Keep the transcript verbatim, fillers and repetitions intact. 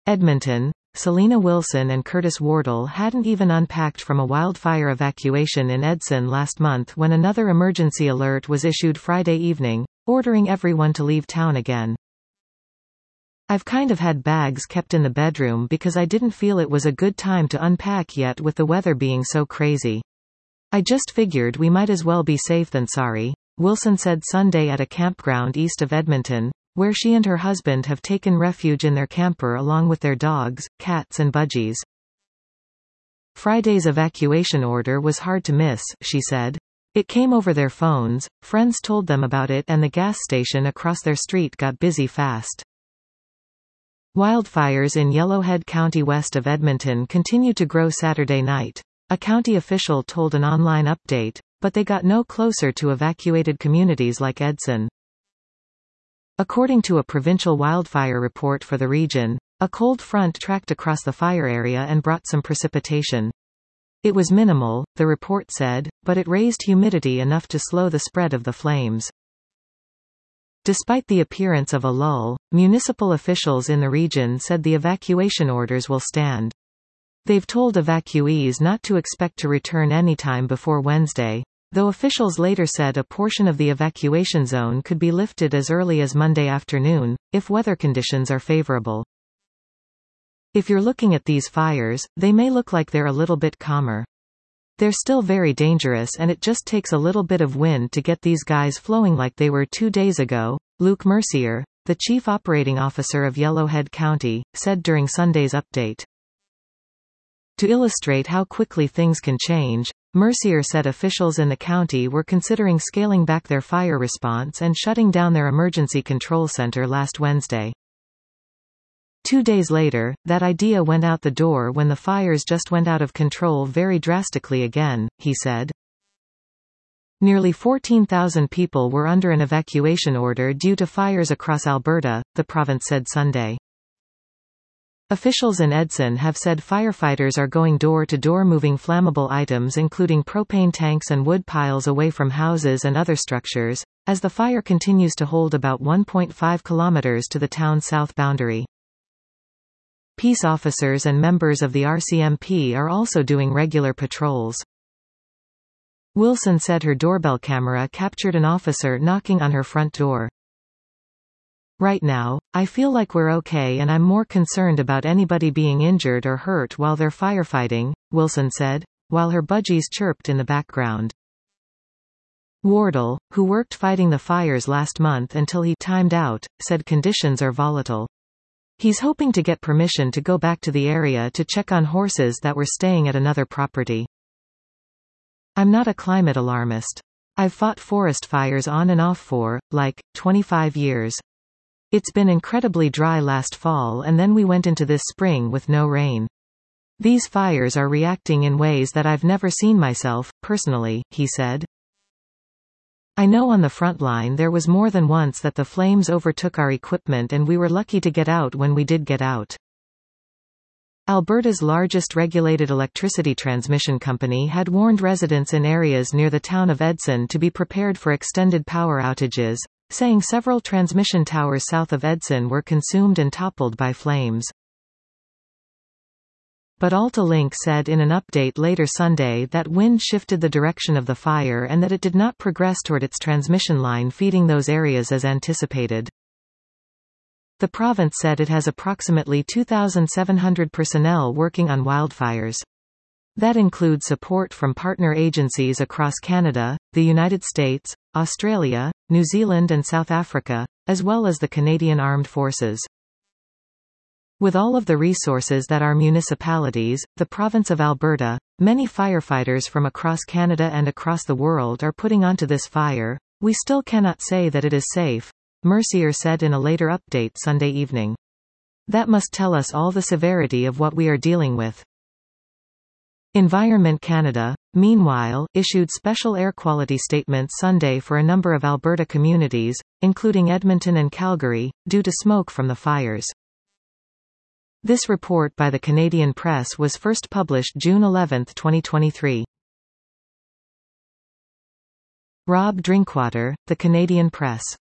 Edmonton. Selena Wilson and Curtis Wardle hadn't even unpacked from a wildfire evacuation in Edson last month when another emergency alert was issued Friday evening, ordering everyone to leave town again. "I've kind of had bags kept in the bedroom because I didn't feel it was a good time to unpack yet with the weather being so crazy. I just figured we might as well be safe than sorry," Wilson said Sunday at a campground east of Edmonton, where she and her husband have taken refuge in their camper along with their dogs, cats and budgies. "Friday's evacuation order was hard to miss," she said. "It came over their phones, friends told them about it and the gas station across their street got busy fast." Wildfires in Yellowhead County west of Edmonton continue to grow Saturday night. A county official told an online update, but they got no closer to evacuated communities like Edson. According to a provincial wildfire report for the region, a cold front tracked across the fire area and brought some precipitation. It was minimal, the report said, but it raised humidity enough to slow the spread of the flames. Despite the appearance of a lull, municipal officials in the region said the evacuation orders will stand. They've told evacuees not to expect to return anytime before Wednesday, though officials later said a portion of the evacuation zone could be lifted as early as Monday afternoon, if weather conditions are favorable. "If you're looking at these fires, they may look like they're a little bit calmer. They're still very dangerous and it just takes a little bit of wind to get these guys flowing like they were two days ago," Luke Mercier, the chief operating officer of Yellowhead County, said during Sunday's update. To illustrate how quickly things can change, Mercier said officials in the county were considering scaling back their fire response and shutting down their emergency control center last Wednesday. Two days later, that idea went out the door when the fires just went out of control very drastically again, he said. Nearly fourteen thousand people were under an evacuation order due to fires across Alberta, the province said Sunday. Officials in Edson have said firefighters are going door-to-door moving flammable items including propane tanks and wood piles away from houses and other structures, as the fire continues to hold about one point five kilometers to the town's south boundary. Peace officers and members of the R C M P are also doing regular patrols. Wilson said her doorbell camera captured an officer knocking on her front door. "Right now, I feel like we're okay and I'm more concerned about anybody being injured or hurt while they're firefighting," Wilson said, while her budgies chirped in the background. Wardle, who worked fighting the fires last month until he timed out, said conditions are volatile. He's hoping to get permission to go back to the area to check on horses that were staying at another property. "I'm not a climate alarmist. I've fought forest fires on and off for, like, twenty-five years. It's been incredibly dry last fall and then we went into this spring with no rain. These fires are reacting in ways that I've never seen myself, personally," he said. "I know on the front line there was more than once that the flames overtook our equipment and we were lucky to get out when we did get out." Alberta's largest regulated electricity transmission company had warned residents in areas near the town of Edson to be prepared for extended power outages, saying several transmission towers south of Edson were consumed and toppled by flames. But AltaLink said in an update later Sunday that wind shifted the direction of the fire and that it did not progress toward its transmission line feeding those areas as anticipated. The province said it has approximately two thousand seven hundred personnel working on wildfires. That includes support from partner agencies across Canada, the United States, Australia, New Zealand and South Africa, as well as the Canadian Armed Forces. With all of the resources that our municipalities, the province of Alberta, many firefighters from across Canada and across the world are putting onto this fire, we still cannot say that it is safe, Mercier said in a later update Sunday evening. That must tell us all the severity of what we are dealing with. Environment Canada, meanwhile, issued special air quality statements Sunday for a number of Alberta communities, including Edmonton and Calgary, due to smoke from the fires. This report by the Canadian Press was first published June eleventh twenty twenty-three. Rob Drinkwater, The Canadian Press.